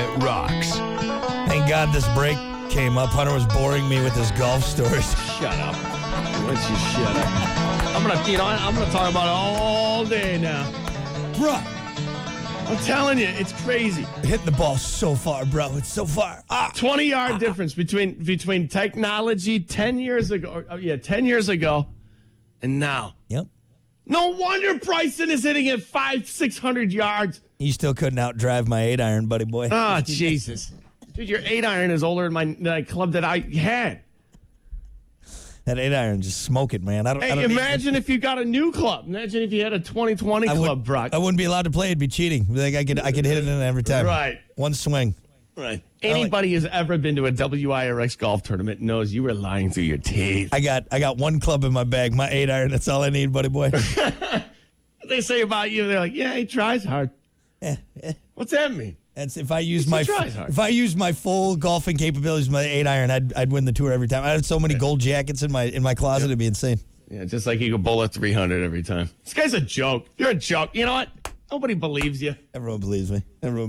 rocks. Thank God this break came up. Hunter was boring me with his golf stories. Shut up. Why don't you shut up? I'm gonna talk about it all day now. Bruh, I'm telling you, it's crazy. hitting the ball so far, bro. It's so far. 20-yard difference between technology 10 years ago, 10 years ago, and now. Yep. No wonder Bryson is hitting it 500-600 yards. You still couldn't outdrive my 8-iron, buddy boy. Oh, Jesus. Dude, your 8-iron is older than my club that I had. That 8-iron just smoke it, man. I don't Imagine if you got a new club. Imagine if you had a 2020 club, Brock. I wouldn't be allowed to play. It'd be cheating. Like I could hit it in every time. Right. One swing. Right. Anybody who's ever been to a WIRX golf tournament knows you were lying through your teeth. I got one club in my bag, my 8-iron. That's all I need, buddy boy. They say about you, they're like, yeah, he tries hard. What's that mean? That's if I use my full golfing capabilities, my 8-iron, I'd win the tour every time. I had so many gold jackets in my closet, it'd be insane. Yeah, just like you could bowl a 300 every time. This guy's a joke. You're a joke. You know what? Nobody believes you. Everyone believes me.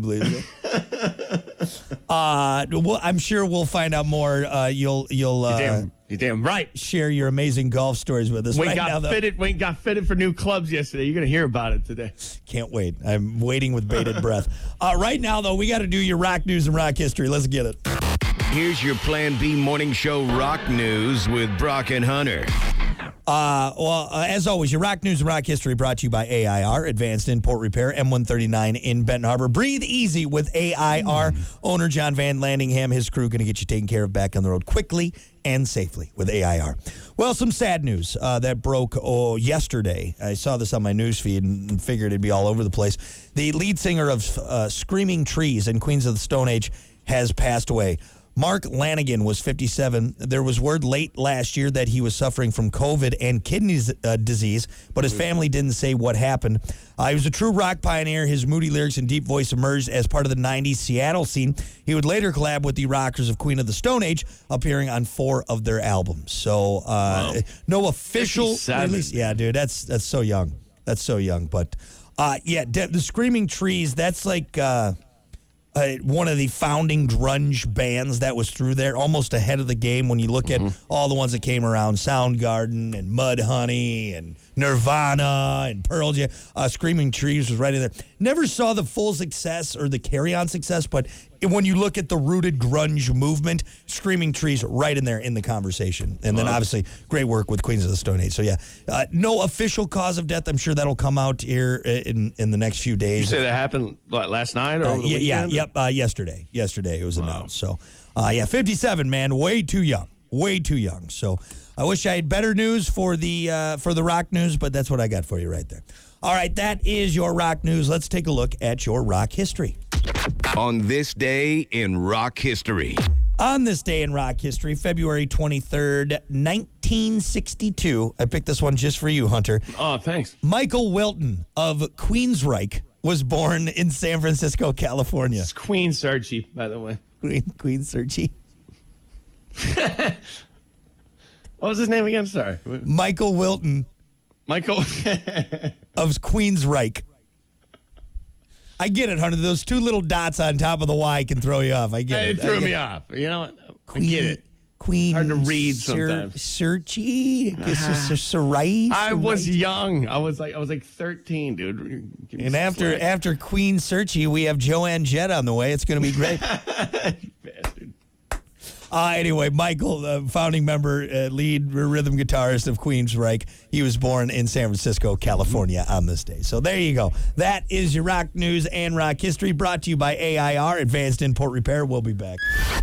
Well, I'm sure we'll find out more. You're damn right. Share your amazing golf stories with us. Wayne got fitted for new clubs yesterday. You're going to hear about it today. Can't wait. I'm waiting with bated breath. Right now, though, we got to do your rock news and rock history. Let's get it. Here's your Plan B morning show rock news with Brock and Hunter. As always, your rock news and rock history brought to you by AIR, Advanced Import Repair, M139 in Benton Harbor. Breathe easy with AIR. Owner John Van Landingham, his crew, going to get you taken care of back on the road quickly and safely with AIR. Well, some sad news that broke yesterday. I saw this on my news feed and figured it'd be all over the place. The lead singer of Screaming Trees and Queens of the Stone Age has passed away. Mark Lanigan was 57. There was word late last year that he was suffering from COVID and kidney disease, but his family didn't say what happened. He was a true rock pioneer. His moody lyrics and deep voice emerged as part of the 90s Seattle scene. He would later collab with the rockers of Queen of the Stone Age, appearing on 4 of their albums. So no official release. Yeah, dude, that's so young. That's so young. But the Screaming Trees, that's like... one of the founding grunge bands that was through there, almost ahead of the game when you look at all the ones that came around, Soundgarden and Mudhoney and Nirvana and Pearl Jam. Screaming Trees was right in there. Never saw the full success or the carry-on success, but when you look at the rooted grunge movement, Screaming Trees right in there in the conversation. And then obviously great work with Queens of the Stone Age. So no official cause of death. I'm sure that'll come out here in the next few days. You say that happened last night or over the weekend? Yesterday. Yesterday it was announced. So 57, man, way too young. So I wish I had better news for the rock news, but that's what I got for you right there. All right, that is your rock news. Let's take a look at your rock history. On this day in rock history. On this day in rock history, February 23rd, 1962. I picked this one just for you, Hunter. Oh, thanks. Michael Wilton of Queensryche was born in San Francisco, California. It's Queen Searchy, by the way. Queen Searchy. What was his name again? Sorry. Michael Wilton. Michael. of Queensryche. I get it, Hunter. Those 2 little dots on top of the Y can throw you off. I get it. It threw me off. You know what? I get it. Queen. Hard to read sometimes. Searchy. Sarai. I was young. I was like 13, dude. And after Queen Searchy, we have Joanne Jett on the way. It's going to be great. Bastard. Anyway, Michael, the founding member, lead rhythm guitarist of Queensryche, he was born in San Francisco, California on this day. So there you go. That is your rock news and rock history brought to you by AIR, Advanced Import Repair. We'll be back.